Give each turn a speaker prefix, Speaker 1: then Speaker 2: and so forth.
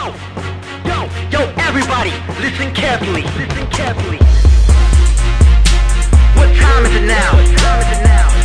Speaker 1: Yo, everybody, listen carefully. Listen carefully. What time is it now? What time is it now?